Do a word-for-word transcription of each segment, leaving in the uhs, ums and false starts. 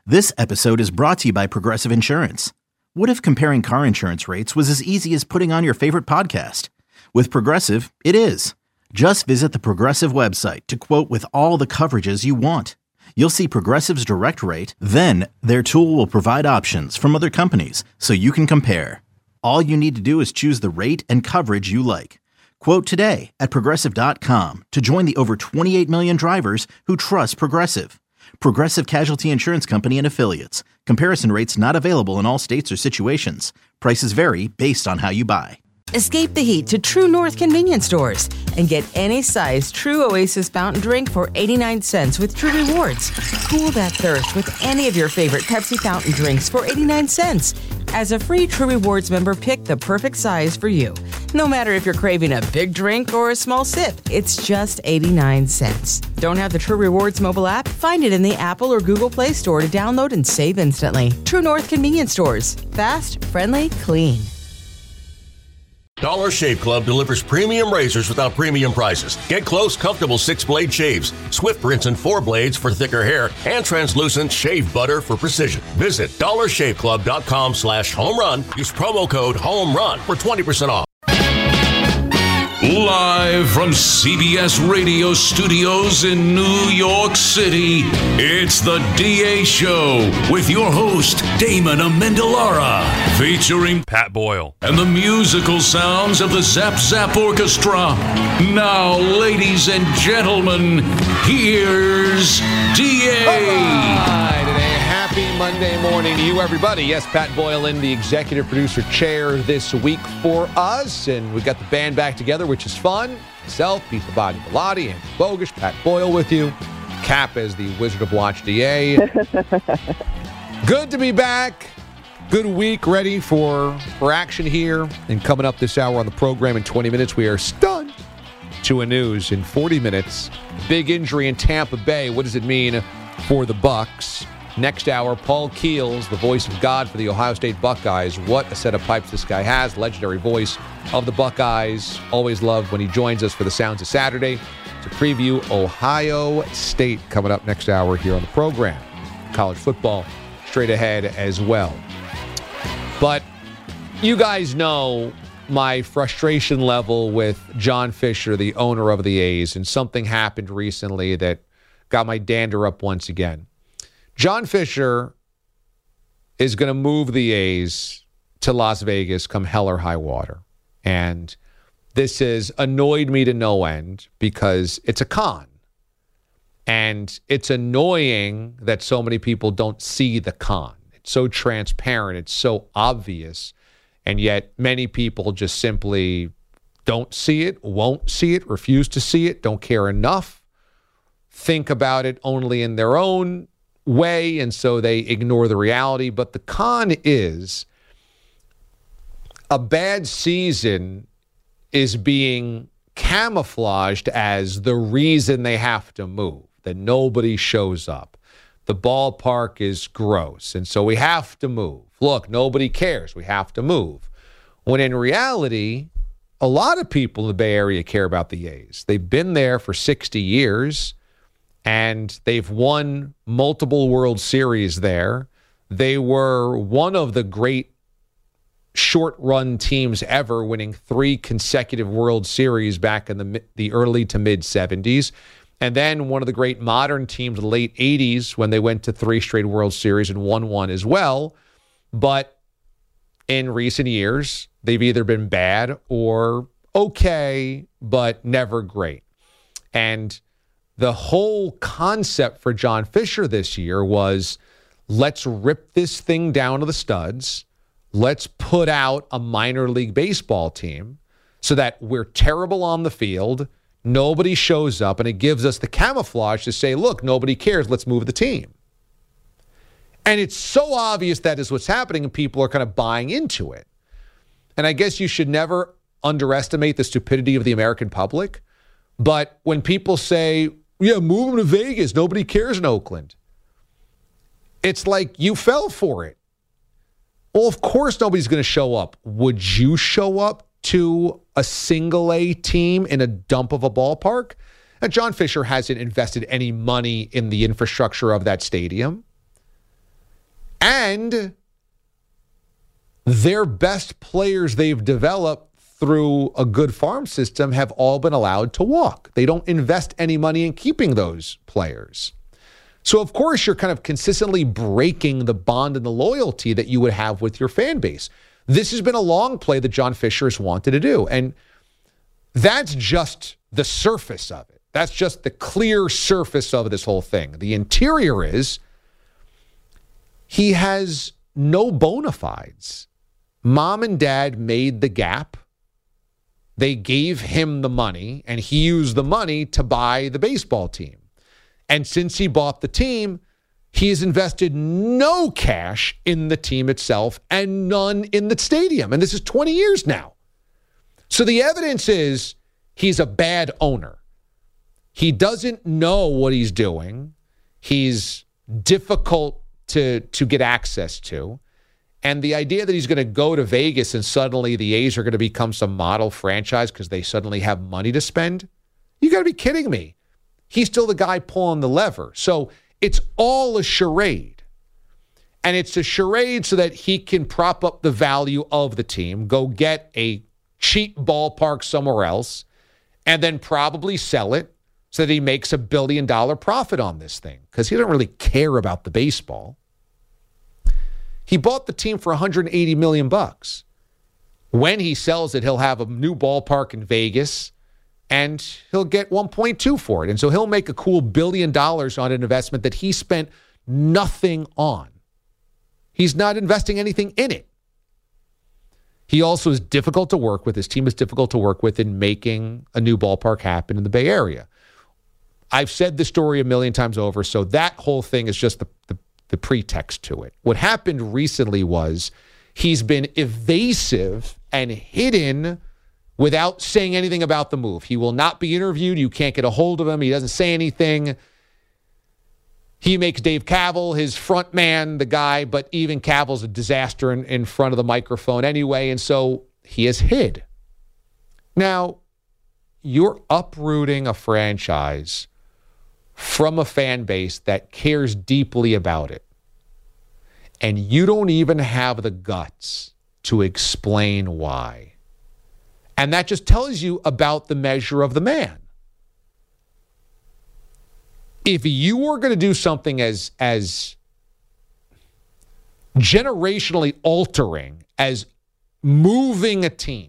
This episode is brought to you by Progressive Insurance. What if comparing car insurance rates was as easy as putting on your favorite podcast? With Progressive, it is. Just visit the Progressive website to quote with all the coverages you want. You'll see Progressive's direct rate, then their tool will provide options from other companies so you can compare. All you need to do is choose the rate and coverage you like. Quote today at Progressive dot com to join the over twenty-eight million drivers who trust Progressive. Progressive Casualty Insurance Company and Affiliates. Comparison rates not available in all states or situations. Prices vary based on how you buy. Escape the heat to True North convenience stores and get any size True Oasis fountain drink for eighty-nine cents with True Rewards. Cool that thirst with any of your favorite Pepsi fountain drinks for eighty-nine cents. As a free True Rewards member, pick the perfect size for you. No matter if you're craving a big drink or a small sip, it's just eighty-nine cents. Don't have the True Rewards mobile app? Find it in the Apple or Google Play Store to download and save instantly. True North convenience stores. Fast, friendly, clean. Dollar Shave Club delivers premium razors without premium prices. Get close, comfortable six-blade shaves, swift rinse and four blades for thicker hair, and translucent shave butter for precision. Visit dollar shave club dot com slash home run. Use promo code HOMERUN for twenty percent off. Live from C B S Radio Studios in New York City, it's the D A Show with your host, Damon Amendolara, featuring Pat Boyle and the musical sounds of the Zap Zap Orchestra. Now, ladies and gentlemen, here's D A. All right, and a happy Monday morning to you, everybody. Yes, Pat Boyle in the executive producer chair this week for us, and we've got the band back together, which is fun. Myself, Pete Labonte Bellotti, and Bogusch, Pat Boyle with you. Cap as the Wizard of Watch D A. Good to be back. Good week, ready for, for action here. And coming up this hour on the program in twenty minutes, we are stunned to a news in forty minutes. Big injury in Tampa Bay. What does it mean for the Bucs? Next hour, Paul Keels, the voice of God for the Ohio State Buckeyes. What a set of pipes this guy has. Legendary voice of the Buckeyes. Always love when he joins us for the Sounds of Saturday to preview Ohio State coming up next hour here on the program. College football straight ahead as well. But you guys know my frustration level with John Fisher, the owner of the A's, and something happened recently that got my dander up once again. John Fisher is going to move the A's to Las Vegas come hell or high water. And this has annoyed me to no end because it's a con. And it's annoying that so many people don't see the con. It's so transparent. It's so obvious. And yet many people just simply don't see it, won't see it, refuse to see it, don't care enough, think about it only in their own way, and so they ignore the reality. But the con is a bad season is being camouflaged as the reason they have to move, that nobody shows up. The ballpark is gross, and so we have to move. Look, nobody cares. We have to move. When in reality, a lot of people in the Bay Area care about the A's. They've been there for sixty years. And they've won multiple World Series there. They were one of the great short-run teams ever, winning three consecutive World Series back in the the early to mid-seventies. And then one of the great modern teams in the late eighties when they went to three straight World Series and won one as well. But in recent years, they've either been bad or okay, but never great. And the whole concept for John Fisher this year was, let's rip this thing down to the studs. Let's put out a minor league baseball team so that we're terrible on the field, nobody shows up, and it gives us the camouflage to say, look, nobody cares, let's move the team. And it's so obvious that is what's happening, and people are kind of buying into it. And I guess you should never underestimate the stupidity of the American public. But when people say, yeah, move them to Vegas, nobody cares in Oakland, it's like you fell for it. Well, of course nobody's going to show up. Would you show up to a single A team in a dump of a ballpark? Now, John Fisher hasn't invested any money in the infrastructure of that stadium. And their best players they've developed through a good farm system have all been allowed to walk. They don't invest any money in keeping those players. So, of course, you're kind of consistently breaking the bond and the loyalty that you would have with your fan base. This has been a long play that John Fisher has wanted to do. And that's just the surface of it. That's just the clear surface of this whole thing. The interior is he has no bona fides. Mom and dad made the gap. They gave him the money, and he used the money to buy the baseball team. And since he bought the team, he has invested no cash in the team itself and none in the stadium. And this is twenty years now. So the evidence is he's a bad owner. He doesn't know what he's doing. He's difficult to, to get access to. And the idea that he's going to go to Vegas and suddenly the A's are going to become some model franchise because they suddenly have money to spend, you got to be kidding me. He's still the guy pulling the lever. So it's all a charade. And it's a charade so that he can prop up the value of the team, go get a cheap ballpark somewhere else, and then probably sell it so that he makes a billion dollar profit on this thing because he doesn't really care about the baseball. He bought the team for one hundred eighty million bucks. When he sells it, he'll have a new ballpark in Vegas, and he'll get one point two for it. And so he'll make a cool billion dollars on an investment that he spent nothing on. He's not investing anything in it. He also is difficult to work with. His team is difficult to work with in making a new ballpark happen in the Bay Area. I've said this story a million times over, so that whole thing is just the, the the pretext to it. What happened recently was he's been evasive and hidden without saying anything about the move. He will not be interviewed. You can't get a hold of him. He doesn't say anything. He makes Dave Kaval his front man, the guy, but even Kaval's a disaster in, in front of the microphone anyway, and so he has hid. Now, you're uprooting a franchise from a fan base that cares deeply about it. And you don't even have the guts to explain why. And that just tells you about the measure of the man. If you were going to do something as, as generationally altering as moving a team,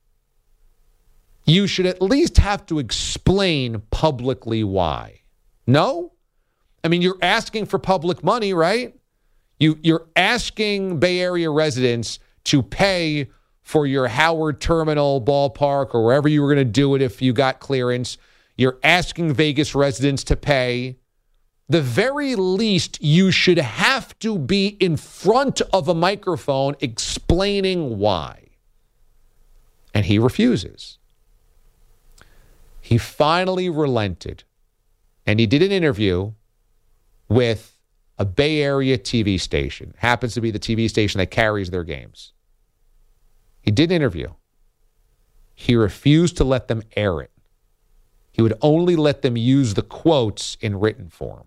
you should at least have to explain publicly why. No? I mean, you're asking for public money, right? You, you're asking Bay Area residents to pay for your Howard Terminal ballpark or wherever you were going to do it if you got clearance. You're asking Vegas residents to pay. The very least, you should have to be in front of a microphone explaining why. And he refuses. He finally relented. And he did an interview with a Bay Area T V station. Happens to be the T V station that carries their games. He did an interview. He refused to let them air it. He would only let them use the quotes in written form.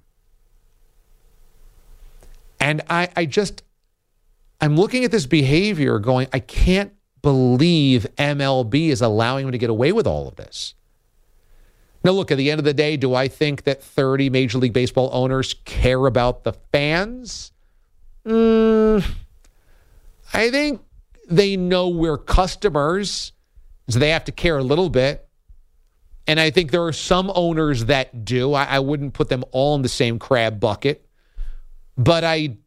And I, I just, I'm looking at this behavior going, I can't believe M L B is allowing him to get away with all of this. Now, look, at the end of the day, do I think that thirty Major League Baseball owners care about the fans? Mm, I think they know we're customers, so they have to care a little bit. And I think there are some owners that do. I, I wouldn't put them all in the same crab bucket. But I,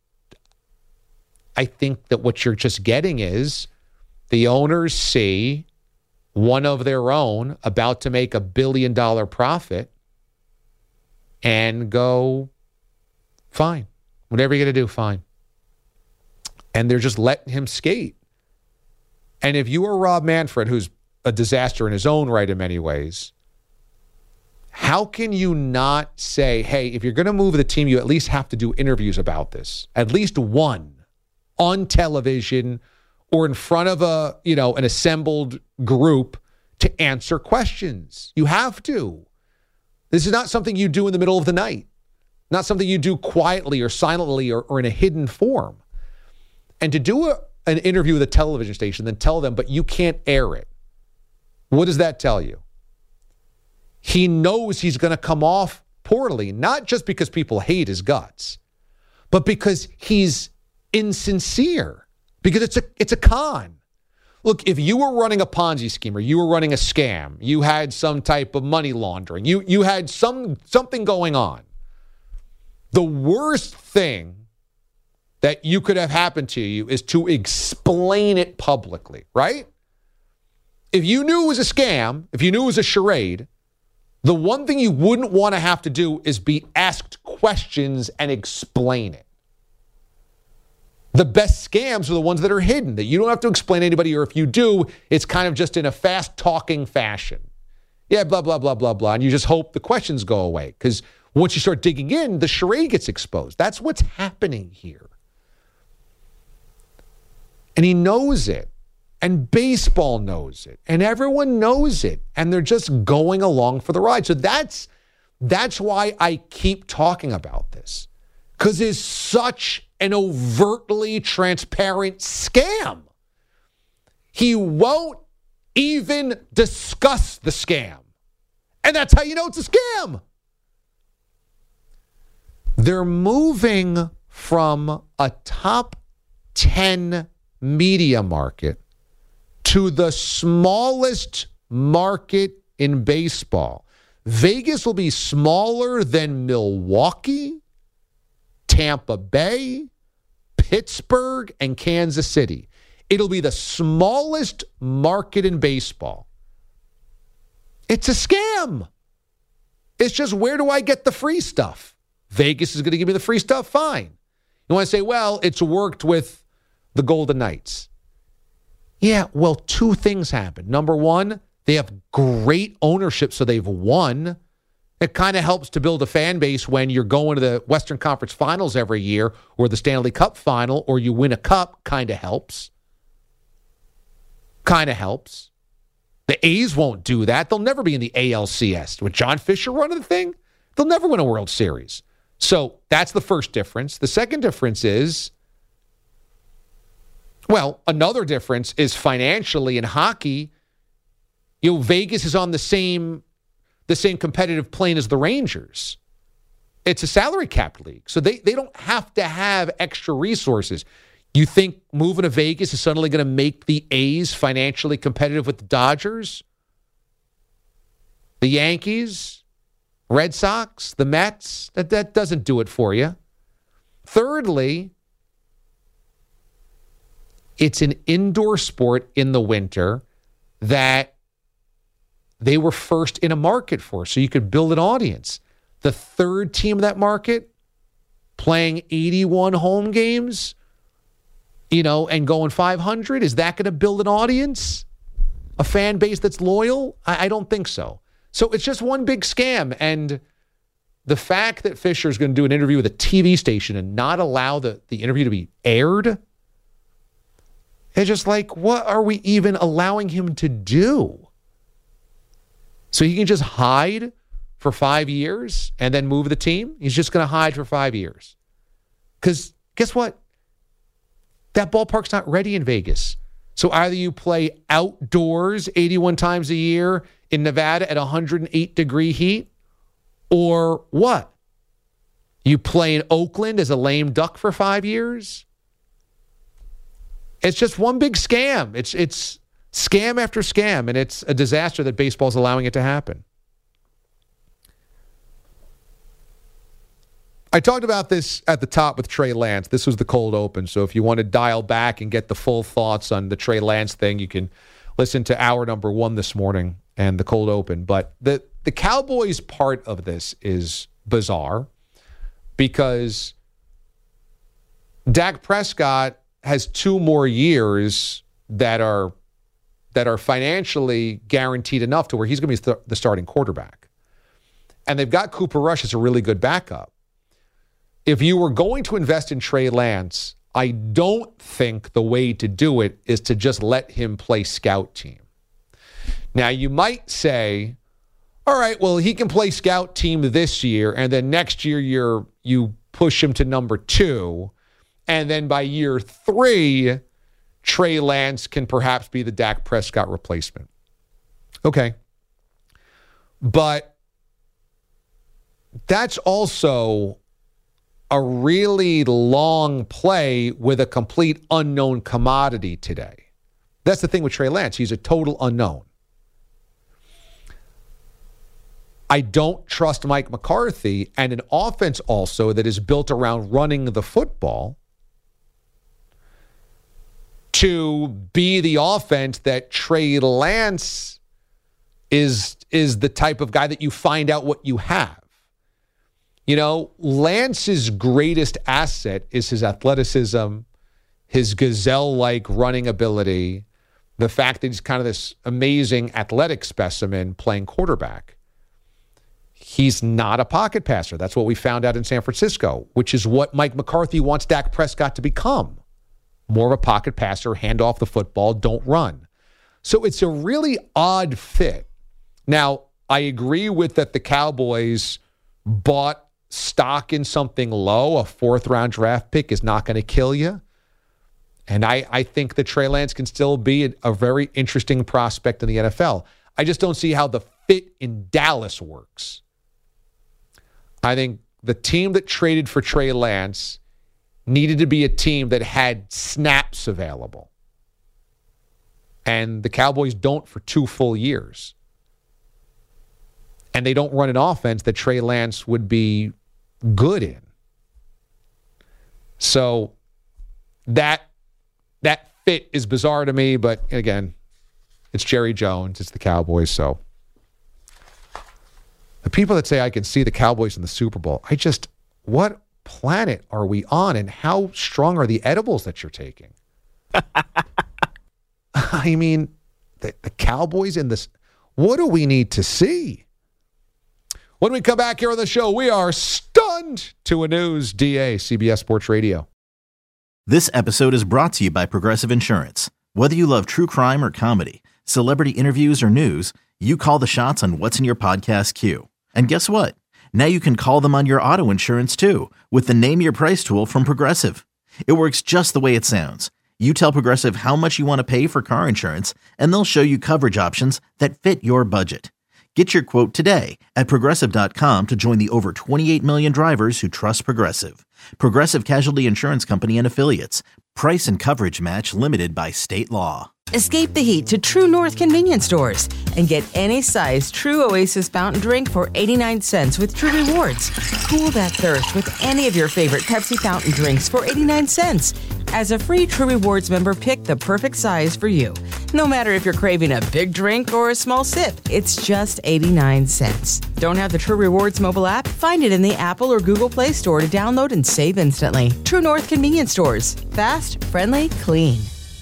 I think that what you're just getting is the owners see one of their own about to make a billion dollar profit and go, fine, whatever you're going to do, fine. And they're just letting him skate. And if you are Rob Manfred, who's a disaster in his own right in many ways, how can you not say, hey, if you're going to move the team, you at least have to do interviews about this, at least one on television or in front of a, you know, an assembled group to answer questions. You have to. This is not something you do in the middle of the night. not something you do quietly or silently or, or in a hidden form. And to do a, an interview with a television station, then tell them, but you can't air it. What does that tell you? He knows he's going to come off poorly, not just because people hate his guts, but because he's insincere, because it's a it's a con. Look, if you were running a Ponzi scheme or you were running a scam, you had some type of money laundering, you you had some something going on, the worst thing that you could have happened to you is to explain it publicly, right? If you knew it was a scam, if you knew it was a charade, the one thing you wouldn't want to have to do is be asked questions and explain it. The best scams are the ones that are hidden, that you don't have to explain to anybody, or if you do, it's kind of just in a fast-talking fashion. Yeah, blah, blah, blah, blah, blah, and you just hope the questions go away, because once you start digging in, the charade gets exposed. That's what's happening here. And he knows it. And baseball knows it. And everyone knows it. And they're just going along for the ride. So that's that's why I keep talking about this. Because it's such an overtly transparent scam. He won't even discuss the scam. And that's how you know it's a scam. They're moving from a top ten media market to the smallest market in baseball. Vegas will be smaller than Milwaukee, Tampa Bay, Pittsburgh, and Kansas City. It'll be the smallest market in baseball. It's a scam. It's just, where do I get the free stuff? Vegas is going to give me the free stuff? Fine. You want to say, well, it's worked with the Golden Knights. Yeah, well, two things happened. Number one, they have great ownership, so they've won. It kind of helps to build a fan base when you're going to the Western Conference Finals every year, or the Stanley Cup Final, or you win a cup. Kind of helps. Kind of helps. The A's won't do that. They'll never be in the A L C S. With John Fisher running the thing, they'll never win a World Series. So that's the first difference. The second difference is, well, another difference is financially in hockey, you know, Vegas is on the same the same competitive plane as the Rangers. It's a salary cap league, so they, they don't have to have extra resources. You think moving to Vegas is suddenly going to make the A's financially competitive with the Dodgers, the Yankees, Red Sox, the Mets? That, that doesn't do it for you. Thirdly, it's an indoor sport in the winter that they were first in a market for, so you could build an audience. The third team of that market playing eighty-one home games, you know, and going five hundred, is that going to build an audience? A fan base that's loyal? I, I don't think so. So it's just one big scam. And the fact that Fisher is going to do an interview with a T V station and not allow the, the interview to be aired, it's just like, what are we even allowing him to do? So he can just hide for five years and then move the team? He's just going to hide for five years. Because guess what? That ballpark's not ready in Vegas. So either you play outdoors eighty-one times a year in Nevada at one hundred eight degree heat, or what? You play in Oakland as a lame duck for five years? It's just one big scam. It's it's scam after scam, and it's a disaster that baseball's allowing it to happen. I talked about this at the top with Trey Lance. This was the cold open, so if you want to dial back and get the full thoughts on the Trey Lance thing, you can listen to hour number one this morning and the cold open. But the, the Cowboys part of this is bizarre because Dak Prescott has two more years that are that are financially guaranteed enough to where he's going to be th- the starting quarterback. And they've got Cooper Rush as a really good backup. If you were going to invest in Trey Lance, I don't think the way to do it is to just let him play scout team. Now, you might say, all right, well, he can play scout team this year, and then next year you're you push him to number two, and then by year three, Trey Lance can perhaps be the Dak Prescott replacement. Okay. But that's also a really long play with a complete unknown commodity today. That's the thing with Trey Lance. He's a total unknown. I don't trust Mike McCarthy and an offense also that is built around running the football to be the offense that Trey Lance is, is the type of guy that you find out what you have. You know, Lance's greatest asset is his athleticism, his gazelle-like running ability, the fact that he's kind of this amazing athletic specimen playing quarterback. He's not a pocket passer. That's what we found out in San Francisco, which is what Mike McCarthy wants Dak Prescott to become. More of a pocket passer, hand off the football, don't run. So it's a really odd fit. Now, I agree with that the Cowboys bought stock in something low. A fourth-round draft pick is not going to kill you. And I, I think that Trey Lance can still be a, a very interesting prospect in the N F L. I just don't see how the fit in Dallas works. I think the team that traded for Trey Lance needed to be a team that had snaps available. And the Cowboys don't for two full years. And they don't run an offense that Trey Lance would be good in. So that that fit is bizarre to me, but again, it's Jerry Jones, it's the Cowboys, so the people that say I can see the Cowboys in the Super Bowl, I just, what planet are we on and how strong are the edibles that you're taking? I mean, the, the Cowboys in this, what do we need to see? When we come back here on the show, we are stunned to a news. D A, C B S Sports Radio. This episode is brought to you by Progressive Insurance. Whether you love true crime or comedy, celebrity interviews or news, you call the shots on what's in your podcast queue. And guess what? Now you can call them on your auto insurance too with the Name Your Price tool from Progressive. It works just the way it sounds. You tell Progressive how much you want to pay for car insurance, and they'll show you coverage options that fit your budget. Get your quote today at Progressive dot com to join the over twenty-eight million drivers who trust Progressive. Progressive Casualty Insurance Company and Affiliates. Price and coverage match limited by state law. Escape the heat to True North convenience stores and get any size True Oasis fountain drink for eighty-nine cents with True Rewards. Cool that thirst with any of your favorite Pepsi fountain drinks for eighty-nine cents. As a free True Rewards member, pick the perfect size for you. No matter if you're craving a big drink or a small sip, it's just eighty-nine cents. Don't have the True Rewards mobile app? Find it in the Apple or Google Play Store to download and save instantly. True North convenience stores. Fast, friendly, clean.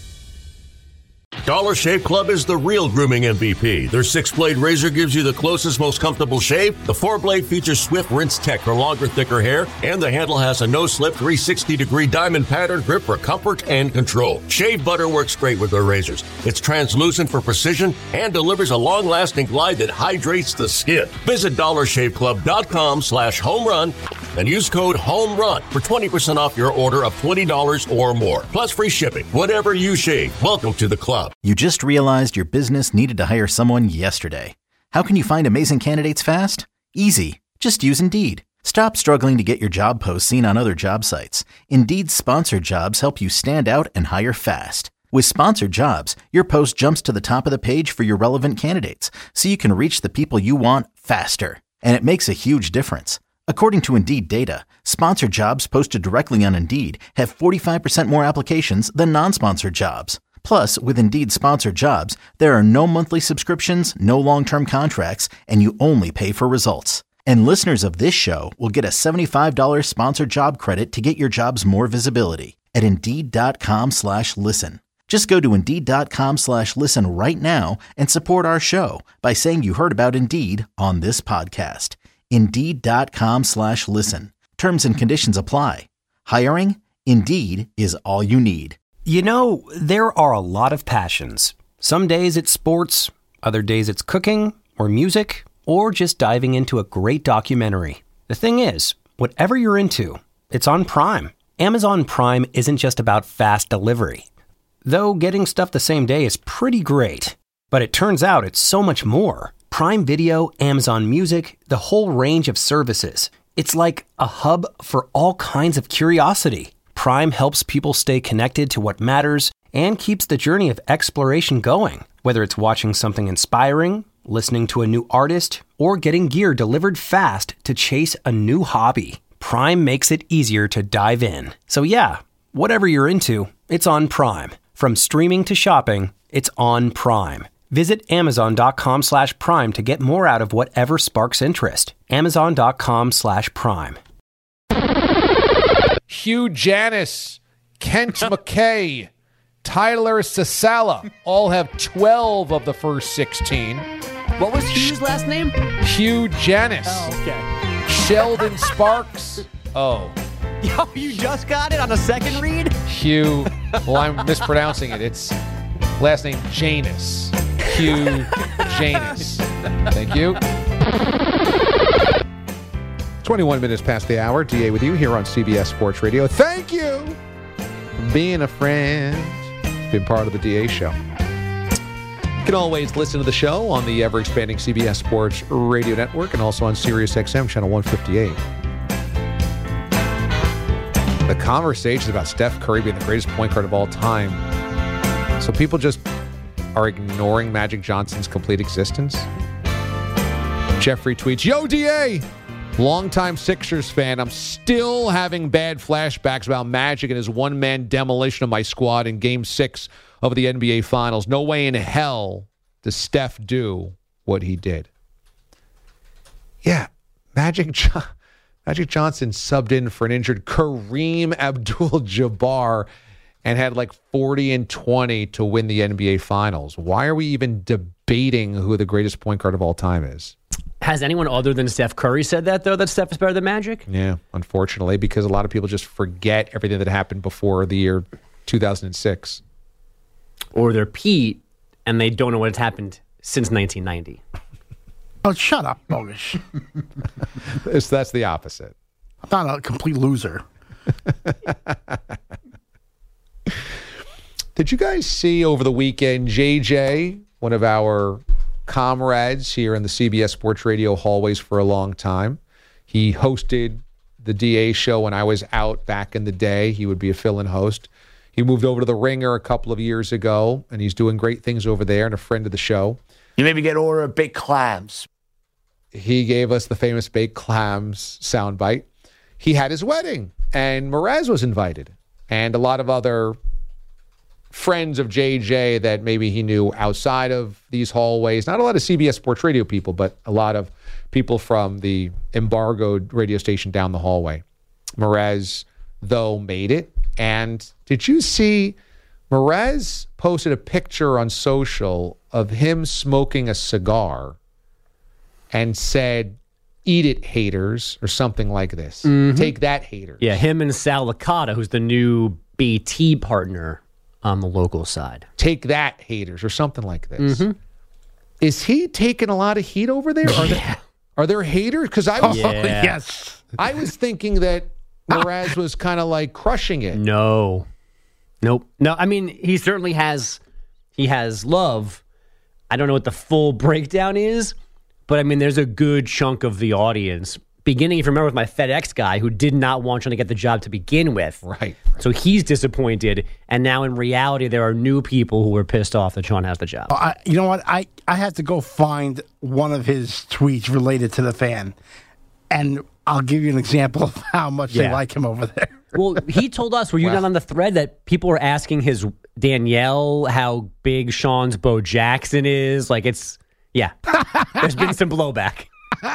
Dollar Shave Club is the real grooming M V P. Their six-blade razor gives you the closest, most comfortable shave. The four-blade features swift rinse tech for longer, thicker hair. And the handle has a no-slip three sixty degree diamond pattern grip for comfort and control. Shave butter works great with their razors. It's translucent for precision and delivers a long-lasting glide that hydrates the skin. Visit dollar shave club dot com slash home run and use code HOMERUN for twenty percent off your order of twenty dollars or more. Plus free shipping. Whatever you shave, welcome to the club. You just realized your business needed to hire someone yesterday. How can you find amazing candidates fast? Easy. Just use Indeed. Stop struggling to get your job posts seen on other job sites. Indeed's sponsored jobs help you stand out and hire fast. With sponsored jobs, your post jumps to the top of the page for your relevant candidates, so you can reach the people you want faster. And it makes a huge difference. According to Indeed data, sponsored jobs posted directly on Indeed have forty-five percent more applications than non-sponsored jobs. Plus, with Indeed sponsored jobs, there are no monthly subscriptions, no long-term contracts, and you only pay for results. And listeners of this show will get a seventy-five dollars sponsored job credit to get your jobs more visibility at Indeed.com slash listen. Just go to Indeed.com slash listen right now and support our show by saying you heard about Indeed on this podcast. Indeed.com slash listen. Terms and conditions apply. Hiring? Indeed is all you need. You know, there are a lot of passions. Some days it's sports, other days it's cooking or music. or just diving into a great documentary. The thing is, whatever you're into, it's on Prime. Amazon Prime isn't just about fast delivery. Though getting stuff the same day is pretty great. But it turns out it's so much more. Prime Video, Amazon Music, the whole range of services. It's like a hub for all kinds of curiosity. Prime helps people stay connected to what matters and keeps the journey of exploration going. Whether it's watching something inspiring, listening to a new artist, or getting gear delivered fast to chase a new hobby, Prime makes it easier to dive in. So yeah, whatever you're into, it's on Prime. From streaming to shopping, it's on Prime. Visit Amazon.com slash Prime to get more out of whatever sparks interest. Amazon.com slash Prime. Hugh Janis, Kent McKay, Tyler Sasala all have twelve of the first sixteen. What was Hugh's last name? Hugh Janis. Oh, okay. Sheldon Sparks. Oh. Yo, you just got it on a second read? Hugh. Well, I'm mispronouncing it. It's last name Janus. Hugh Janus. Thank you. twenty-one minutes past the hour. D A with you here on C B S Sports Radio. Thank you for being a friend. Been part of the D A show. You can always listen to the show on the ever-expanding C B S Sports Radio Network and also on Sirius X M Channel one fifty-eight. The conversations about Steph Curry being the greatest point guard of all time. So people just are ignoring Magic Johnson's complete existence. Jeffrey tweets, "Yo, D A, longtime Sixers fan. I'm still having bad flashbacks about Magic and his one-man demolition of my squad in Game six of the N B A Finals. No way in hell does Steph do what he did." Yeah, Magic John- Magic Johnson subbed in for an injured Kareem Abdul-Jabbar and had like forty and twenty to win the N B A Finals. Why are we even debating who the greatest point guard of all time is? Has anyone other than Steph Curry said that, though, that Steph is better than Magic? Yeah, unfortunately, because a lot of people just forget everything that happened before the year two thousand six. Or they're Pete, and they don't know what has happened since nineteen ninety. Oh, shut up, Bogish. It's, that's the opposite. I'm not a complete loser. Did you guys see over the weekend J J, one of our comrades here in the C B S Sports Radio hallways for a long time? He hosted the D A show when I was out back in the day. He would be a fill-in host. He moved over to The Ringer a couple of years ago, and he's doing great things over there and a friend of the show. You maybe get order of baked clams. He gave us the famous baked clams soundbite. He had his wedding, and Mraz was invited, and a lot of other friends of J J that maybe he knew outside of these hallways. Not a lot of C B S Sports Radio people, but a lot of people from the embargoed radio station down the hallway. Mraz, though, made it. And did you see Mraz posted a picture on social of him smoking a cigar and said, "Eat it, haters," or something like this. Mm-hmm. Take that, haters. Yeah, him and Sal Licata, who's the new B T partner on the local side. Take that, haters, or something like this. Mm-hmm. Is he taking a lot of heat over there? Are, yeah. there, are there haters? Because I was, Oh, Yeah. yes. I was thinking that Mraz was kind of like crushing it. No. Nope. No, I mean, he certainly has, he has love. I don't know what the full breakdown is, but I mean, there's a good chunk of the audience, beginning, if you remember, with my FedEx guy who did not want Sean to get the job to begin with. Right. So he's disappointed. And now in reality, there are new people who are pissed off that Sean has the job. I, you know what? I, I had to go find one of his tweets related to the fan, and I'll give you an example of how much they Yeah. like him over there. Well, he told us, were you Wow. not on the thread, that people were asking his Danielle how big Sean's Bo Jackson is? Like, it's, yeah. There's been some blowback.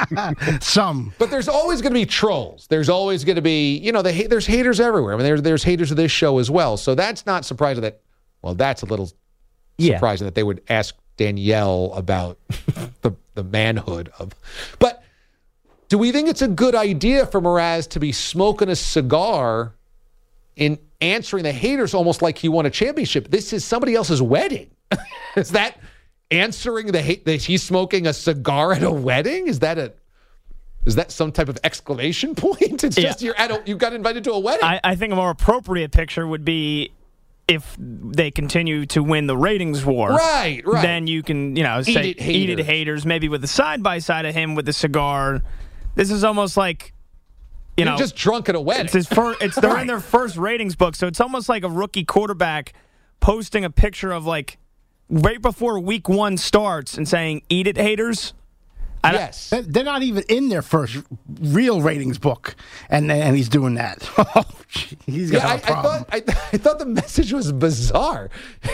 Some. But there's always going to be trolls. There's always going to be, you know, the, there's haters everywhere. I mean, there's, there's haters of this show as well. So that's not surprising that, well, that's a little Yeah. surprising that they would ask Danielle about the, the manhood of. But do we think it's a good idea for Mraz to be smoking a cigar in answering the haters almost like he won a championship? This is somebody else's wedding. Is that answering the hate that he's smoking a cigar at a wedding? Is that a is that some type of exclamation point? It's just Yeah. you're at a, you got invited to a wedding. I, I think a more appropriate picture would be if they continue to win the ratings war. Right, right. Then you can, you know, say Eat it, haters. eat it haters, maybe with the side by side of him with the cigar. This is almost like, you You're know, just drunk at a wedding. It's his first, it's they're in their first ratings book, so it's almost like a rookie quarterback posting a picture of like right before week one starts and saying, "Eat it, haters." I yes. They're- They're not even in their first real ratings book, and and he's doing that. Oh, gee, he's got Yeah, I, a I problem. thought I, I thought the message was bizarre.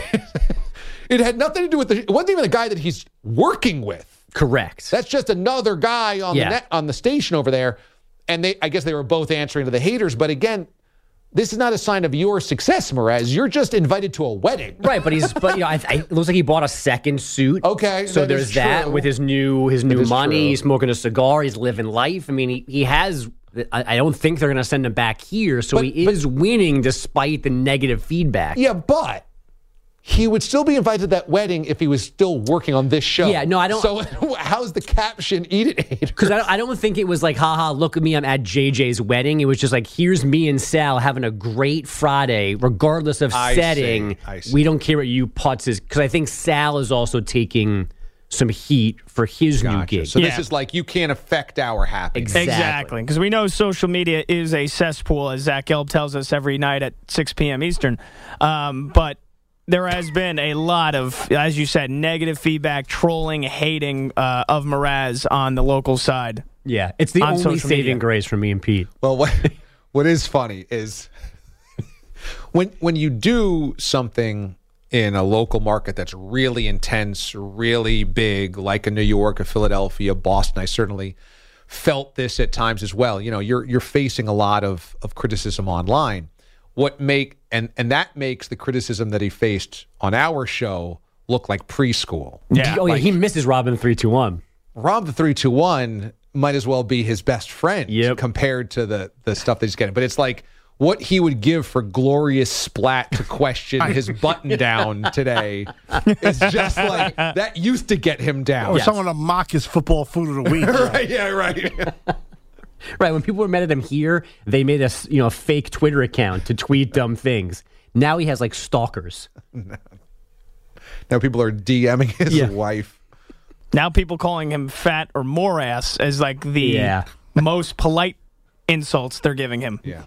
It had nothing to do with the. It wasn't even the guy that he's working with. Correct. That's just another guy on Yeah. the net, on the station over there. And they, I guess they were both answering to the haters. But again, this is not a sign of your success, Mraz. You're just invited to a wedding. Right, but he's but you know, I, I, it looks like he bought a second suit. Okay, so that there's is that true. with his new his new is money. true. He's smoking a cigar. He's living life. I mean, he, he has. I, I don't think they're going to send him back here. So But- he is winning despite the negative feedback. Yeah, but he would still be invited to that wedding if he was still working on this show. Yeah, no, I don't- So how's the caption "Eat it, haters"? Because I, I don't think it was like, haha, look at me, I'm at J J's wedding. It was just like, here's me and Sal having a great Friday, regardless of I setting. see, I see. We don't care what you putz is. Because I think Sal is also taking some heat for his new Gotcha. gig. So this Yeah. is like you can't affect our happiness. Exactly. Exactly, because we know social media is a cesspool, as Zach Gelb tells us every night at six p.m. Eastern. Um, but there has been a lot of, as you said, negative feedback, trolling, hating uh, of Mraz on the local side. Yeah, it's the On only social saving media. grace for me and Pete. Well, what what is funny is when when you do something in a local market that's really intense, really big, like a New York, a Philadelphia, Boston. I certainly felt this at times as well. You know, you're you're facing a lot of of criticism online. What make and and that makes the criticism that he faced on our show look like preschool. Yeah. Oh, yeah, he misses Robin three two one. Rob the three two one might as well be his best friend Yep. compared to the the stuff that he's getting. But it's like what he would give for Glorious Splat to question his button down today is just like that used to get him down. Or someone to mock his football food of the week. Right, yeah, right. Right, when people were mad at him here, they made a you know a fake Twitter account to tweet dumb things. Now he has like stalkers. Now people are DMing his Yeah. wife. Now people calling him fat or more ass as like the Yeah. most polite insults they're giving him. Yeah.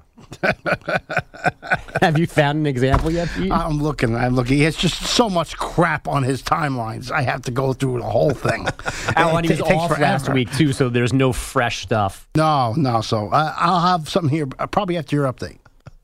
Have you found an example yet, Pete? I'm looking. I'm looking. He has just so much crap on his timelines. I have to go through the whole thing. Oh, and he It was takes off last forever. week too, so there's no fresh stuff. No, no. So uh, I'll have something here uh, probably after your update.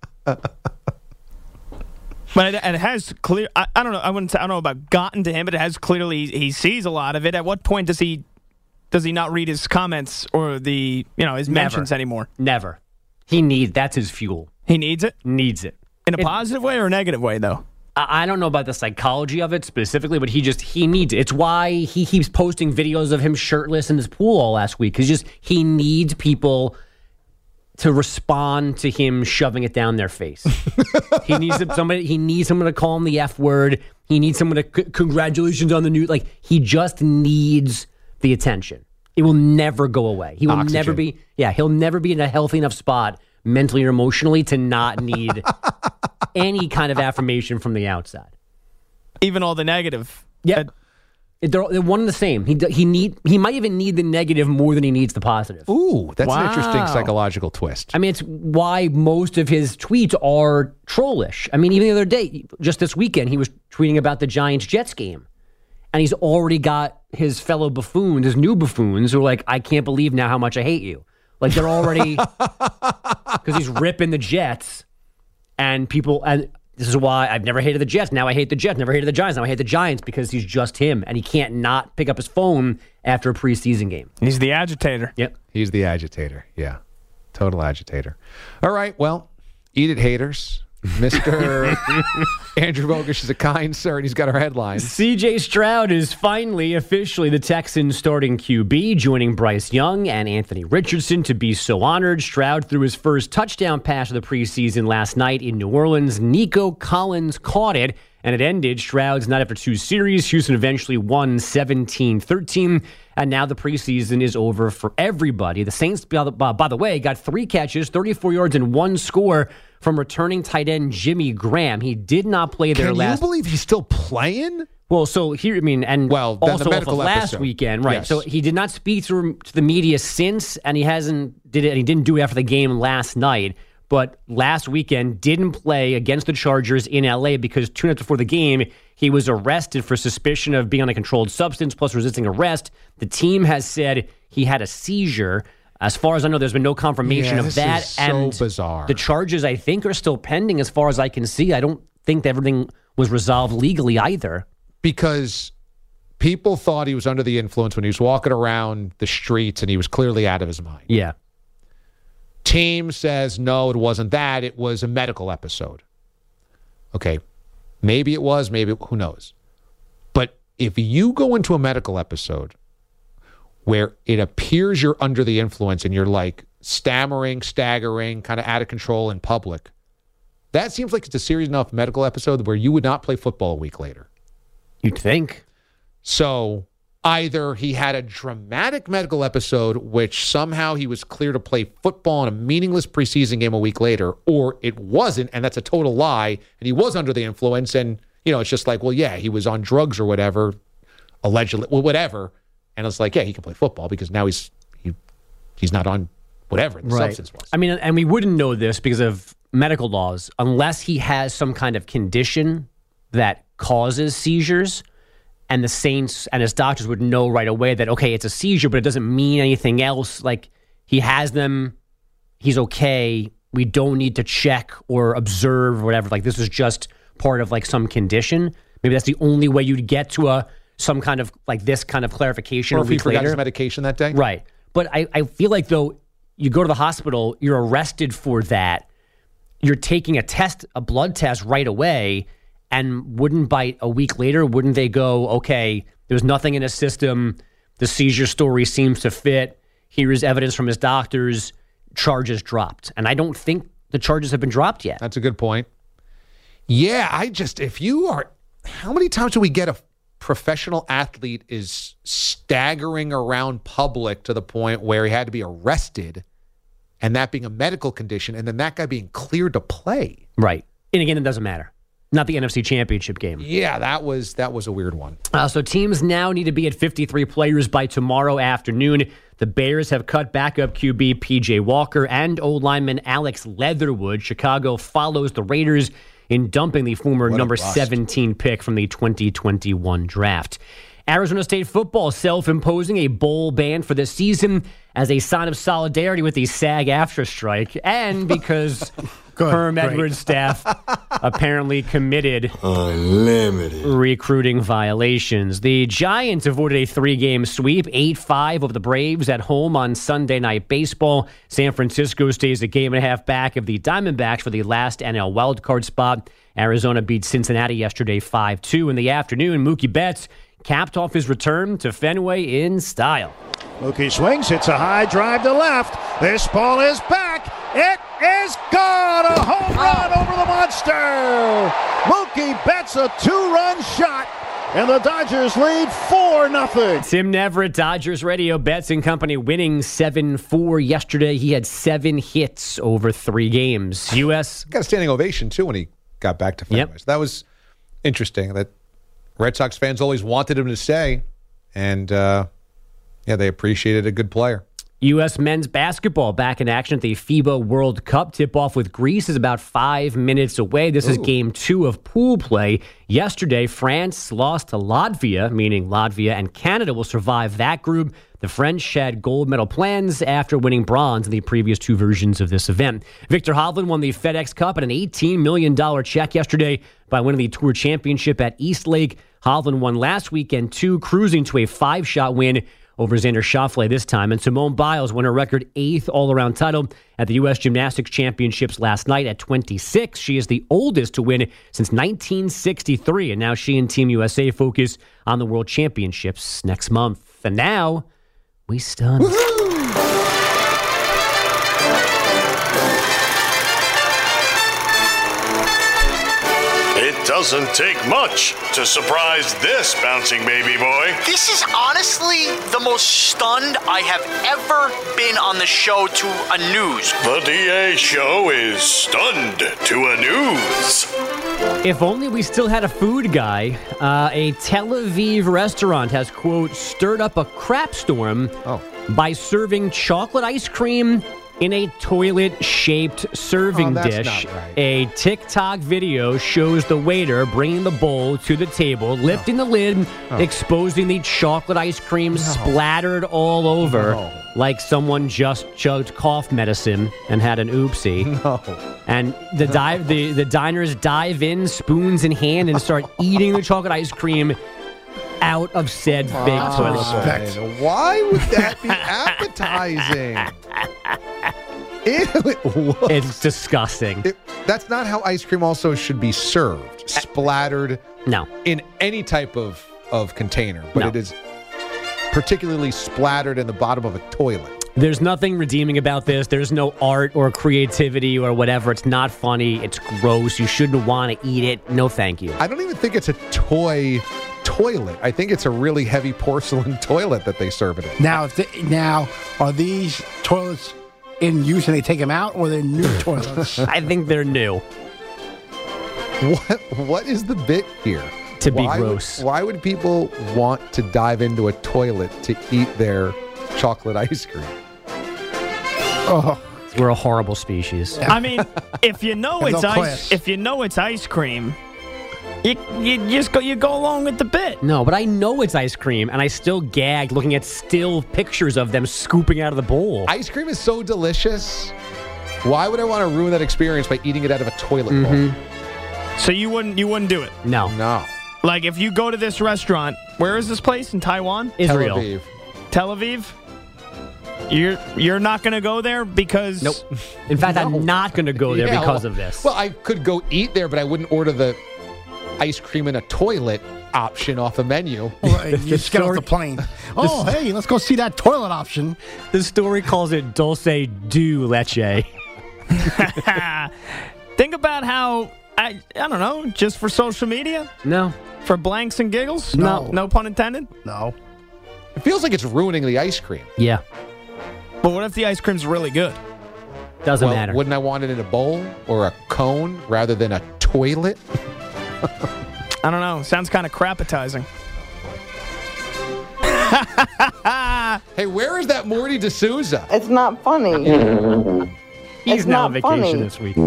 But it, it has clear. I, I don't know. I wouldn't. Say, I don't know about gotten to him, but it has clearly. He sees a lot of it. At what point does he does he not read his comments or the you know his Never. mentions anymore? Never. He needs that's his fuel. He needs it Needs it. in a It- positive way or a negative way, though. I I don't know about the psychology of it specifically, but he just he needs it. It's why he keeps posting videos of him shirtless in his pool all last week. Because just he needs people to respond to him shoving it down their face. he needs somebody. He needs someone to call him the F word. He needs someone to c- congratulations on the news. Like he just needs the attention. It will never go away. He will Oxygen. never be. Yeah, he'll never be in a healthy enough spot mentally or emotionally to not need any kind of affirmation from the outside. Even all the negative. Yeah. Uh, They're, they're one and the same. He d- he need he might even need the negative more than he needs the positive. Ooh, that's an Wow. interesting psychological twist. I mean, it's why most of his tweets are trollish. I mean, even the other day, just this weekend, he was tweeting about the Giants-Jets game. And he's already got his fellow buffoons, his new buffoons, who are like, I can't believe now how much I hate you. Like, they're already, because he's ripping the Jets. And people, and this is why I've never hated the Jets. Now I hate the Jets. Never hated the Giants. Now I hate the Giants because he's just him. And he can't not pick up his phone after a preseason game. he's the agitator. Yep. He's the agitator. Yeah. Total agitator. All right. Well, eat it, haters. Mister Andrew Bogusch is a kind sir, and he's got our headlines. C J Stroud is finally officially the Texans' starting Q B, joining Bryce Young and Anthony Richardson to be so honored. Stroud threw his first touchdown pass of the preseason last night in New Orleans. Nico Collins caught it, and it ended Stroud's night after two series. Houston eventually won seventeen thirteen, and now the preseason is over for everybody. The Saints, by the, by the way, got three catches, thirty-four yards, and one score from returning tight end Jimmy Graham. He did not play there Can last. Can you believe he's still playing? Well, so here, I mean, and well, then also the medical off of last episode. weekend, right? Yes. So he did not speak to, to the media since, and he hasn't did it. And he didn't do it after the game last night. But last weekend, didn't play against the Chargers in L A because two nights before the game, he was arrested for suspicion of being on a controlled substance plus resisting arrest. The team has said he had a seizure. As far as I know, there's been no confirmation yeah, of this that. Is so and bizarre. The charges, I think, are still pending as far as I can see. I don't think that everything was resolved legally either. Because people thought he was under the influence when he was walking around the streets and he was clearly out of his mind. Yeah. Team says, no, it wasn't that. It was a medical episode. Okay. Maybe it was, maybe, who knows. But if you go into a medical episode where it appears you're under the influence and you're like stammering, staggering, kind of out of control in public, that seems like it's a serious enough medical episode where you would not play football a week later. You'd think. So either he had a dramatic medical episode, which somehow he was clear to play football in a meaningless preseason game a week later, or it wasn't, and that's a total lie, and he was under the influence, and, you know, it's just like, well, yeah, he was on drugs or whatever, allegedly, well, whatever, and it's like, yeah, he can play football because now he's he, he's not on whatever the right. substance was. I mean, and we wouldn't know this because of medical laws unless he has some kind of condition that causes seizures. And the Saints and his doctors would know right away that, okay, it's a seizure, but it doesn't mean anything else. Like, he has them, he's okay. We don't need to check or observe or whatever. Like, this is just part of, like, some condition. Maybe that's the only way you'd get to a some kind of, like, this kind of clarification Or a if he week forgot later. his medication that day. Right. But I, I feel like, though, you go to the hospital, you're arrested for that. You're taking a test, a blood test right away. And wouldn't by a week later, wouldn't they go, okay, there's nothing in his system. The seizure story seems to fit. Here is evidence from his doctors. Charges dropped. And I don't think the charges have been dropped yet. That's a good point. Yeah, I just, if you are, how many times do we get a professional athlete is staggering around public to the point where he had to be arrested and that being a medical condition and then that guy being cleared to play? Right. And again, it doesn't matter. Not the N F C Championship game. Yeah, that was that was a weird one. Uh, so teams now need to be at fifty-three players by tomorrow afternoon. The Bears have cut backup Q B P J Walker and old lineman Alex Leatherwood. Chicago follows the Raiders in dumping the former number seventeen pick from the twenty twenty-one draft. Arizona State football self-imposing a bowl ban for this season as a sign of solidarity with the SAG-AFTRA strike and because Good, Herm great. Edwards' staff apparently committed Unlimited recruiting violations. The Giants avoided a three-game sweep, eight five of the Braves at home on Sunday Night Baseball. San Francisco stays a game and a half back of the Diamondbacks for the last N L wildcard spot. Arizona beat Cincinnati yesterday five two. In the afternoon, Mookie Betts capped off his return to Fenway in style. Mookie swings, hits a high drive to left. This ball is back. It is gone. A home run over the monster. Mookie Betts a two-run shot, and the Dodgers lead four nothing. Tim Neverett, Dodgers Radio. Betts and company winning seven four yesterday. He had seven hits over three games. U S Got a standing ovation, too, when he got back to Fenway. Yep. So that was interesting. That Red Sox fans always wanted him to stay, and uh, yeah, they appreciated a good player. U S men's basketball back in action at the FIBA World Cup. Tip-off with Greece is about five minutes away. This Ooh. is game two of pool play. Yesterday, France lost to Latvia, meaning Latvia and Canada will survive that group. The French had gold medal plans after winning bronze in the previous two versions of this event. Victor Hovland won the FedEx Cup and an eighteen million dollars check yesterday by winning the Tour Championship at East Lake. Hovland won last weekend, too, cruising to a five-shot win over Xander Schauffele this time. And Simone Biles won her record eighth all-around title at the U S Gymnastics Championships last night at twenty-six. She is the oldest to win since nineteen sixty-three, and now she and Team U S A focus on the World Championships next month. And now, we stun. doesn't take much to surprise this bouncing baby boy. This is honestly the most stunned I have ever been on the show to a news. The D A show is stunned to a news. If only we still had a food guy. Uh, a Tel Aviv restaurant has, quote, stirred up a crap storm oh. by serving chocolate ice cream in a toilet-shaped serving oh, that's dish. Not right. A TikTok video shows the waiter bringing the bowl to the table, lifting oh. the lid, oh. exposing the chocolate ice cream no. splattered all over, no. like someone just chugged cough medicine and had an oopsie. No. And the dive, the, the diners dive in, spoons in hand, and start eating the chocolate ice cream out of said big oh, toilet bowl. Why would that be appetizing? Ew. It's disgusting. It, that's not how ice cream also should be served. Splattered no. in any type of, of container. But no. it is particularly splattered in the bottom of a toilet. There's nothing redeeming about this. There's no art or creativity or whatever. It's not funny. It's gross. You shouldn't want to eat it. No, thank you. I don't even think it's a toy toilet. I think it's a really heavy porcelain toilet that they serve it in. Now, if they, now are these toilets in use and they take them out, or they're new toilets? I think they're new. What What is the bit here? To be why gross. Would, why would people want to dive into a toilet to eat their chocolate ice cream? Oh, we're a horrible species. I mean, if you know it's no ice, class. if you know it's ice cream, you you just go you go along with the bit. No, but I know it's ice cream, and I still gagged looking at still pictures of them scooping out of the bowl. Ice cream is so delicious. Why would I want to ruin that experience by eating it out of a toilet mm-hmm. bowl? So you wouldn't you wouldn't do it? No, no. Like if you go to this restaurant, where is this place in Taiwan? Israel, Tel Aviv. Tel Aviv. You're you're not going to go there because nope. In fact, no. I'm not going to go there yeah, because well, of this. Well, I could go eat there, but I wouldn't order the ice cream in a toilet option off the menu. Well, you just get off the plane. Oh, hey, let's go see that toilet option. The story calls it dulce de leche. Think about how I I don't know, just for social media? No. For blanks and giggles? No. No pun intended? No. It feels like it's ruining the ice cream. Yeah. But what if the ice cream's really good? Doesn't well, matter. Wouldn't I want it in a bowl or a cone rather than a toilet? I don't know. Sounds kind of crapatizing. Hey, where is that Morty D'Souza? It's not funny. He's it's now on not vacation funny. this week.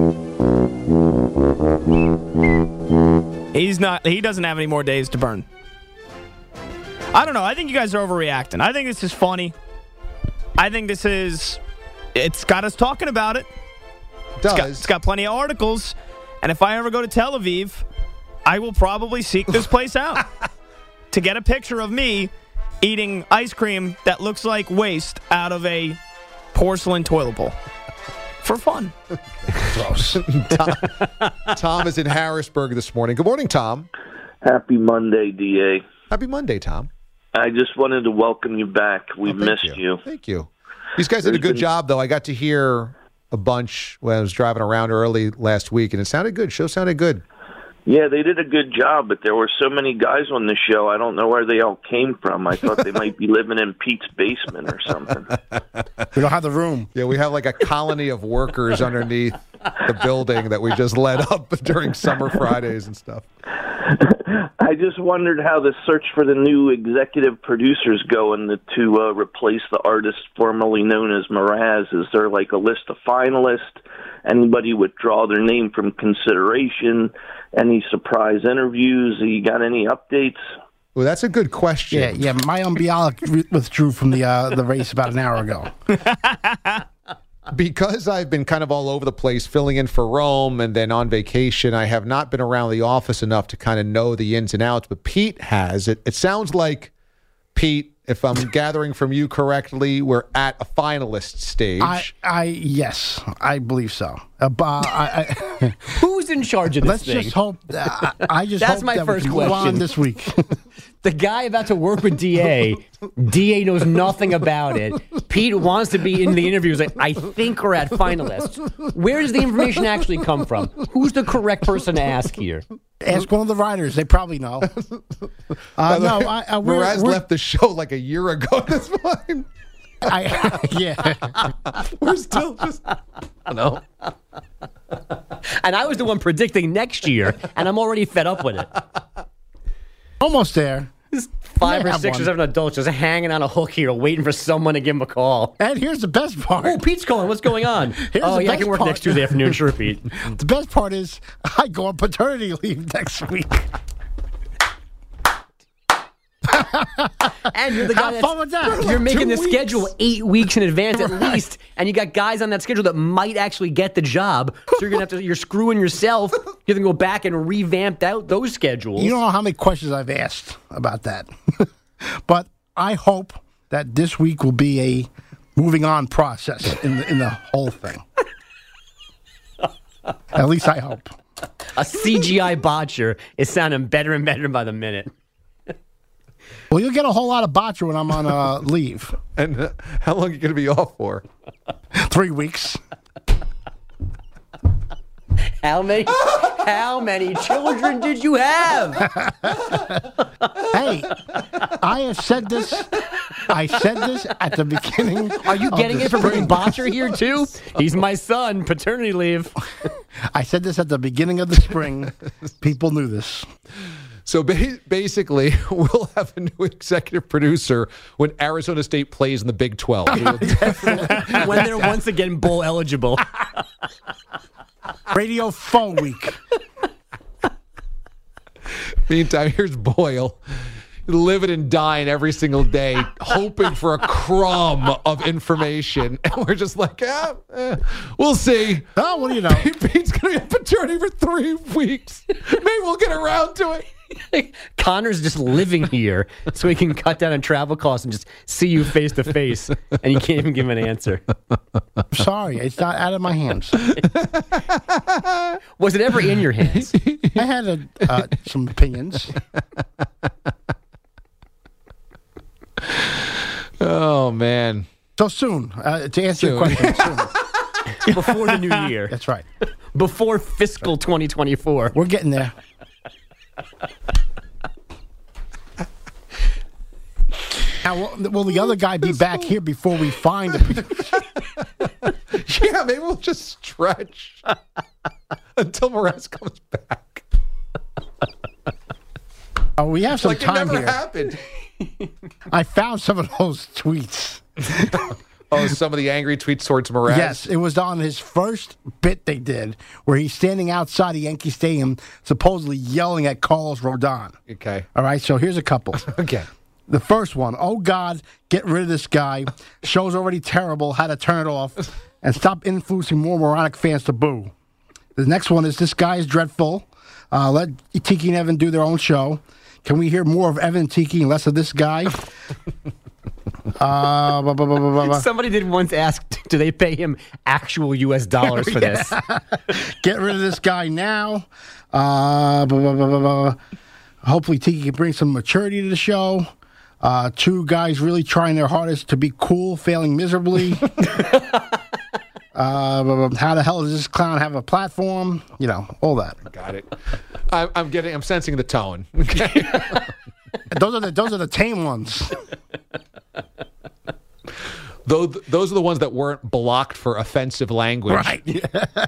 He's not. He doesn't have any more days to burn. I don't know. I think you guys are overreacting. I think this is funny. I think this is. It's got us talking about it. It does. It's got, it's got plenty of articles. And if I ever go to Tel Aviv, I will probably seek this place out to get a picture of me eating ice cream that looks like waste out of a porcelain toilet bowl. For fun. Gross. Tom, Tom is in Harrisburg this morning. Good morning, Tom. Happy Monday, D A. Happy Monday, Tom. I just wanted to welcome you back. We oh, missed you. you. Thank you. These guys did a good job, though. I got to hear a bunch when I was driving around early last week, and it sounded good. Show sounded good. Yeah, they did a good job, but there were so many guys on the show. I don't know where they all came from. I thought they might be living in Pete's basement or something. We don't have the room. Yeah, we have like a colony of workers underneath the building that we just let up during summer Fridays and stuff. I just wondered how the search for the new executive producers going to, to uh, replace the artist formerly known as Mraz. Is there like a list of finalists? Anybody withdraw their name from consideration? Any surprise interviews? You got any updates? Well, that's a good question. Yeah, yeah. Mayim Bialik re- withdrew from the uh, the race about an hour ago. Because I've been kind of all over the place filling in for Rome and then on vacation, I have not been around the office enough to kind of know the ins and outs, but Pete has. It, it sounds like, Pete, if I'm gathering from you correctly, we're at a finalist stage. I, I yes, I believe so. Uh, but I, I, Who's in charge of this let's thing? just hope. Uh, I, I just That's hope my that first we can move question. on this week. The guy about to work with D A, D A knows nothing about it. Pete wants to be in the interview. He's like, I think we're at finalists. Where does the information actually come from? Who's the correct person to ask here? Ask one of the writers. They probably know. Uh, no, way, I, I, we're, Mraz we're, left the show like a year ago at this point. I, yeah. We're still just... No. And I was the one predicting next year, and I'm already fed up with it. Almost there. Five May or have six one. or seven adults just hanging on a hook here, waiting for someone to give them a call. And here's the best part. Oh, Pete's calling. What's going on? Here's oh, the yeah, I best can work part. next Tuesday afternoon. Sure, Pete. The best part is I go on paternity leave next week. And you're the guy Have that's, fun with that. you're making the Two weeks. schedule eight weeks in advance at least, and you got guys on that schedule that might actually get the job. So you're gonna have to. You're screwing yourself. You have to go back and revamp out those schedules. You don't know how many questions I've asked about that. But I hope that this week will be a moving on process in the, in the whole thing. At least I hope. A C G I botcher is sounding better and better by the minute. Well, you'll get a whole lot of botcher when I'm on uh, leave. And uh, how long are you going to be off for? Three weeks. How many? How many children did you have? Hey, I have said this. I said this at the beginning. Are you of getting the it from bringing spring. Botcher here too? He's my son. Paternity leave. I said this at the beginning of the spring. People knew this. So ba- basically, we'll have a new executive producer when Arizona State plays in the Big twelve. When they're once again bowl eligible. Radio Phone Week. Meantime, here's Boyle, living and dying every single day, hoping for a crumb of information. And we're just like, ah, eh, we'll see. Oh, what do you know? Pete's going to be on paternity for three weeks. Maybe we'll get around to it. Connor's just living here so he can cut down on travel costs and just see you face to face, and you can't even give him an answer. I'm sorry, it's not out of my hands. Was it ever in your hands? I had a, uh, some opinions. Oh, man. So soon, uh, to answer Soon. your question, soon. Before the new year. That's right. Before fiscal twenty twenty-four. We're getting there. Now, will, will the other guy be back here before we find him? Yeah, maybe we'll just stretch until Mraz comes back. Oh, we have some like time it never here. happened. I found some of those tweets. Oh, some of the angry tweets towards Mraz? Yes, it was on his first bit they did, where he's standing outside of Yankee Stadium, supposedly yelling at Carlos Rodon. Okay. All right, so here's a couple. Okay. The first one, oh, God, get rid of this guy. Show's already terrible. How to turn it off. And stop influencing more moronic fans to boo. The next one is, this guy is dreadful. Uh, let Tiki and Evan do their own show. Can we hear more of Evan and Tiki and less of this guy? uh, blah, blah, blah, blah, blah, blah. Somebody did once ask, do they pay him actual U S dollars for this? Get rid of this guy now. Uh, blah, blah, blah, blah, blah. Hopefully Tiki can bring some maturity to the show. Uh, two guys really trying their hardest to be cool, failing miserably. uh, how the hell does this clown have a platform? You know, all that. Got it. I, I'm getting. I'm sensing the tone. Okay. those are the those are the tame ones. Those those are the ones that weren't blocked for offensive language. Right.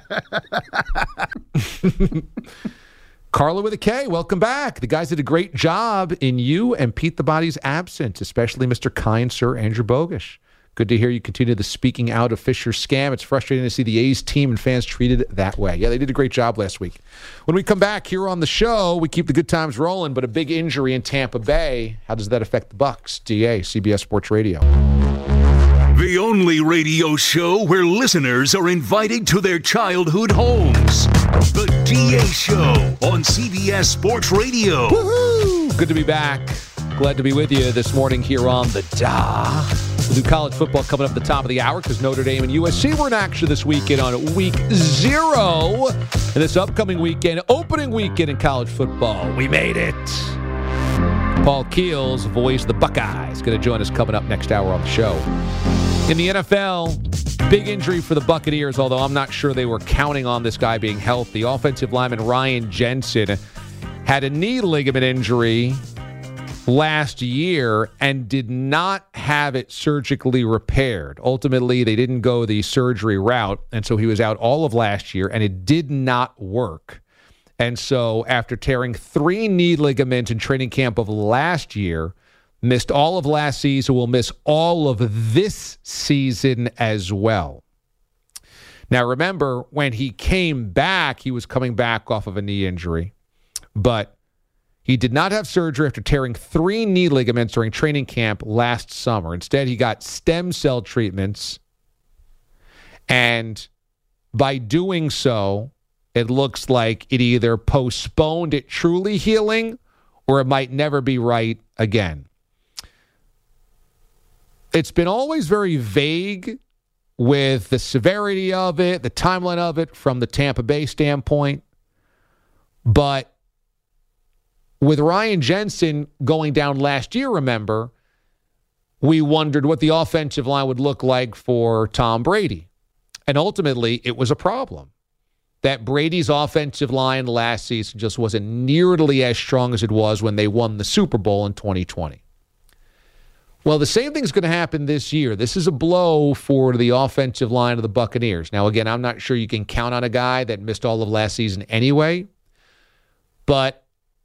Carla with a K, welcome back. The guys did a great job in you and Pete the Body's absence, especially Mister Kind Sir Andrew Bogish. Good to hear you continue the speaking out of Fisher scam. It's frustrating to see the A's team and fans treated that way. Yeah, they did a great job last week. When we come back here on the show, we keep the good times rolling, but a big injury in Tampa Bay. How does that affect the Bucks? D A, C B S Sports Radio. The only radio show where listeners are invited to their childhood homes. The D A Show on C B S Sports Radio. Woohoo! Good to be back. Glad to be with you this morning here on the D A. We'll do college football coming up at the top of the hour because Notre Dame and U S C were in action this weekend on week zero. And this upcoming weekend, opening weekend in college football. We made it. Paul Keels, voice of the Buckeyes, going to join us coming up next hour on the show. In the N F L, big injury for the Buccaneers, although I'm not sure they were counting on this guy being healthy. Offensive lineman Ryan Jensen had a knee ligament injury last year and did not have it surgically repaired. Ultimately, they didn't go the surgery route, and so he was out all of last year, and it did not work. And so after tearing three knee ligaments in training camp of last year, missed all of last season, will miss all of this season as well. Now, remember, when he came back, he was coming back off of a knee injury, but he did not have surgery after tearing three knee ligaments during training camp last summer. Instead, he got stem cell treatments, and by doing so, it looks like it either postponed it truly healing or it might never be right again. It's been always very vague with the severity of it, the timeline of it from the Tampa Bay standpoint, but with Ryan Jensen going down last year, remember, we wondered what the offensive line would look like for Tom Brady. And ultimately, it was a problem. That Brady's offensive line last season just wasn't nearly as strong as it was when they won the Super Bowl in twenty twenty. Well, the same thing's going to happen this year. This is a blow for the offensive line of the Buccaneers. Now, again, I'm not sure you can count on a guy that missed all of last season anyway, but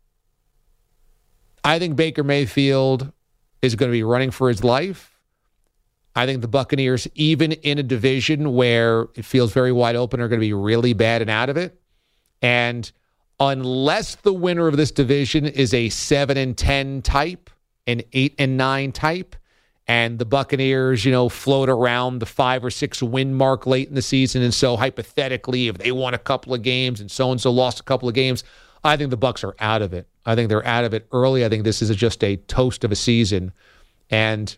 I think Baker Mayfield is going to be running for his life. I think the Buccaneers, even in a division where it feels very wide open, are going to be really bad and out of it. And unless the winner of this division is a seven and ten type, an eight and nine type, and the Buccaneers, you know, float around the five or six win mark late in the season, and so hypothetically, if they won a couple of games and so and so lost a couple of games, I think the Bucs are out of it. I think they're out of it early. I think this is just a toast of a season. And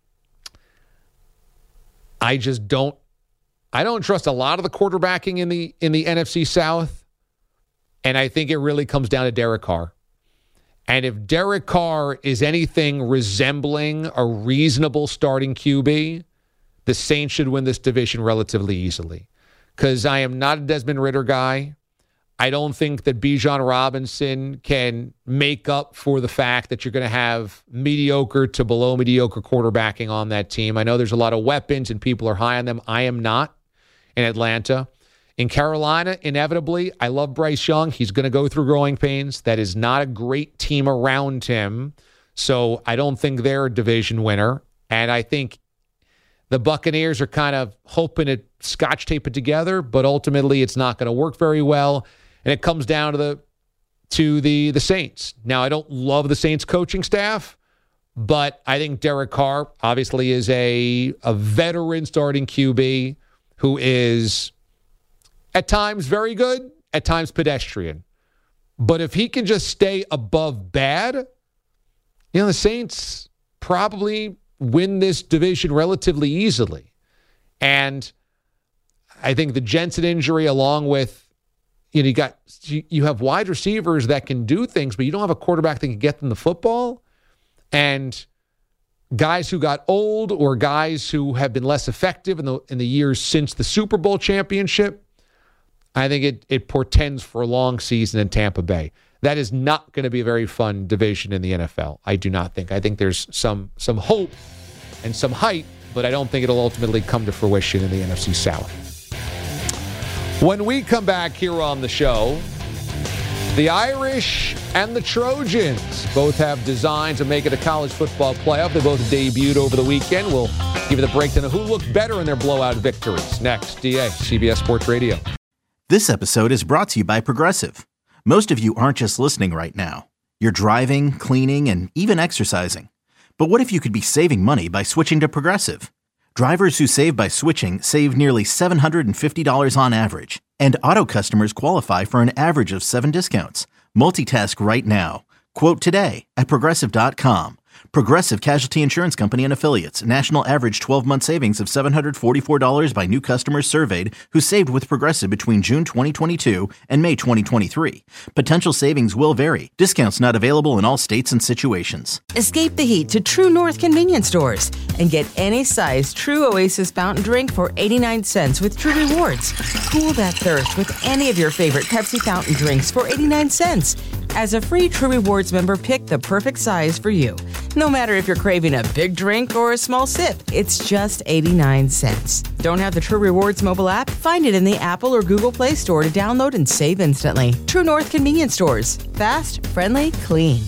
I just don't I don't trust a lot of the quarterbacking in the in the N F C South. And I think it really comes down to Derek Carr. And if Derek Carr is anything resembling a reasonable starting Q B, the Saints should win this division relatively easily. Because I am not a Desmond Ridder guy. I don't think that Bijan Robinson can make up for the fact that you're going to have mediocre to below mediocre quarterbacking on that team. I know there's a lot of weapons and people are high on them. I am not in Atlanta. In Carolina, inevitably, I love Bryce Young. He's going to go through growing pains. That is not a great team around him. So I don't think they're a division winner. And I think the Buccaneers are kind of hoping to scotch tape it together, but ultimately it's not going to work very well. And it comes down to the to the the Saints. Now, I don't love the Saints coaching staff, but I think Derek Carr obviously is a, a veteran starting Q B who is at times very good, at times pedestrian. But if he can just stay above bad, you know, the Saints probably win this division relatively easily. And I think the Jensen injury, along with, you know, you got you have wide receivers that can do things, but you don't have a quarterback that can get them the football. And guys who got old or guys who have been less effective in the in the years since the Super Bowl championship, I think it it portends for a long season in Tampa Bay. That is not going to be a very fun division in the N F L. I do not think. I think there's some some hope and some hype, but I don't think it'll ultimately come to fruition in the N F C South. When we come back here on the show, the Irish and the Trojans both have designs of making a college football playoff. They both debuted over the weekend. We'll give you the breakdown of who looked better in their blowout victories. Next, D A, C B S Sports Radio. This episode is brought to you by Progressive. Most of you aren't just listening right now. You're driving, cleaning, and even exercising. But what if you could be saving money by switching to Progressive? Drivers who save by switching save nearly seven hundred fifty dollars on average. And auto customers qualify for an average of seven discounts. Multitask right now. Quote today at Progressive dot com. Progressive Casualty Insurance Company and Affiliates. National average twelve-month savings of seven hundred forty-four dollars by new customers surveyed who saved with Progressive between June twenty twenty-two and May twenty twenty-three. Potential savings will vary. Discounts not available in all states and situations. Escape the heat to True North convenience stores and get any size True Oasis fountain drink for eighty-nine cents with True Rewards. Cool that thirst with any of your favorite Pepsi fountain drinks for eighty-nine cents. As a free True Rewards member, pick the perfect size for you. No matter if you're craving a big drink or a small sip, it's just eighty-nine cents. Don't have the True Rewards mobile app? Find it in the Apple or Google Play Store to download and save instantly. True North Convenience Stores. Fast, friendly, clean.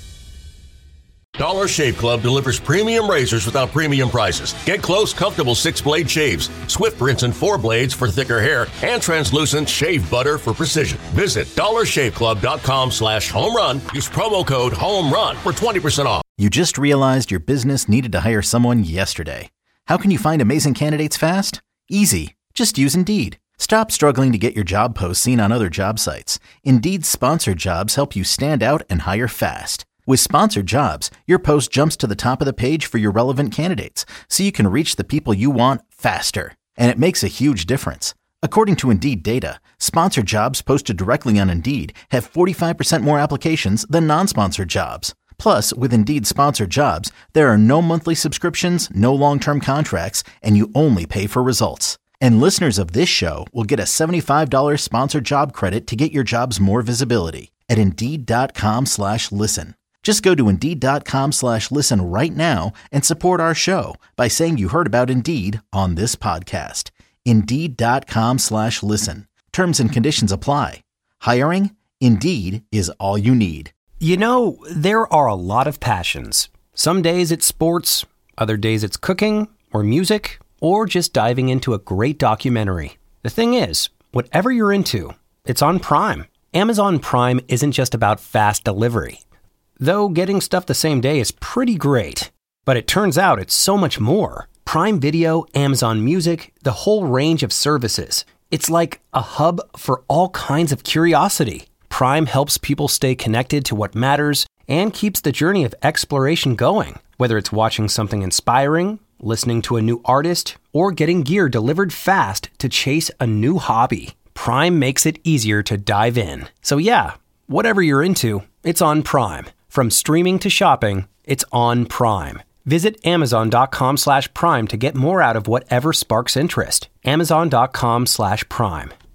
Dollar Shave Club delivers premium razors without premium prices. Get close, comfortable six-blade shaves, Swift rinse and four blades for thicker hair, and translucent shave butter for precision. Visit dollar shave club dot com slash home run. Use promo code HOMERUN for twenty percent off. You just realized your business needed to hire someone yesterday. How can you find amazing candidates fast? Easy. Just use Indeed. Stop struggling to get your job posts seen on other job sites. Indeed's sponsored jobs help you stand out and hire fast. With sponsored jobs, your post jumps to the top of the page for your relevant candidates, so you can reach the people you want faster. And it makes a huge difference. According to Indeed data, sponsored jobs posted directly on Indeed have forty-five percent more applications than non-sponsored jobs. Plus, with Indeed sponsored jobs, there are no monthly subscriptions, no long-term contracts, and you only pay for results. And listeners of this show will get a seventy-five dollars sponsored job credit to get your jobs more visibility at Indeed.com slash listen. Just go to Indeed.com slash listen right now and support our show by saying you heard about Indeed on this podcast. Indeed.com slash listen. Terms and conditions apply. Hiring? Indeed is all you need. You know, there are a lot of passions. Some days it's sports, other days it's cooking or music, or just diving into a great documentary. The thing is, whatever you're into, it's on Prime. Amazon Prime isn't just about fast delivery. Though getting stuff the same day is pretty great. But it turns out it's so much more. Prime Video, Amazon Music, the whole range of services. It's like a hub for all kinds of curiosity. Prime helps people stay connected to what matters and keeps the journey of exploration going. Whether it's watching something inspiring, listening to a new artist, or getting gear delivered fast to chase a new hobby, Prime makes it easier to dive in. So yeah, whatever you're into, it's on Prime. From streaming to shopping, it's on Prime. Visit Amazon.com slash Prime to get more out of whatever sparks interest. Amazon.com slash Prime.